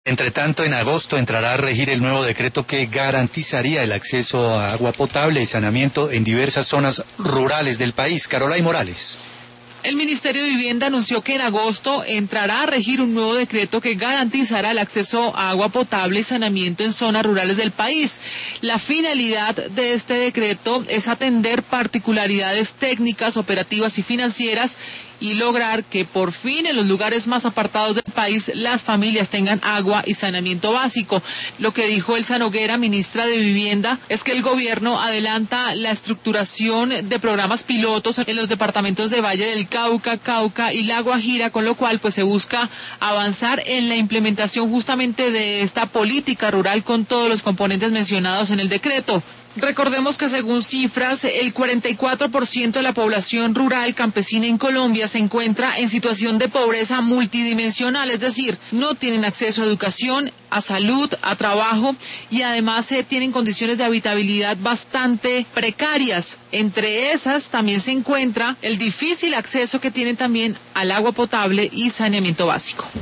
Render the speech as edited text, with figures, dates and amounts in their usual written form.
Entre tanto, en agosto entrará a regir el nuevo decreto que garantizaría el acceso a agua potable y saneamiento en diversas zonas rurales del país. Carolay Morales. El Ministerio de Vivienda anunció que en agosto entrará a regir un nuevo decreto que garantizará el acceso a agua potable y saneamiento en zonas rurales del país. La finalidad de este decreto es atender particularidades técnicas, operativas y financieras y lograr que por fin en los lugares más apartados del país las familias tengan agua y saneamiento básico. Lo que dijo Elsa Noguera, ministra de Vivienda, es que el gobierno adelanta la estructuración de programas pilotos en los departamentos de Valle del Cauca y La Guajira, con lo cual pues se busca avanzar en la implementación justamente de esta política rural con todos los componentes mencionados en el decreto. Recordemos que según cifras, el 44% de la población rural campesina en Colombia se encuentra en situación de pobreza multidimensional, es decir, no tienen acceso a educación, a salud, a trabajo y además tienen condiciones de habitabilidad bastante precarias. Entre esas también se encuentra el difícil acceso que tienen también al agua potable y saneamiento básico.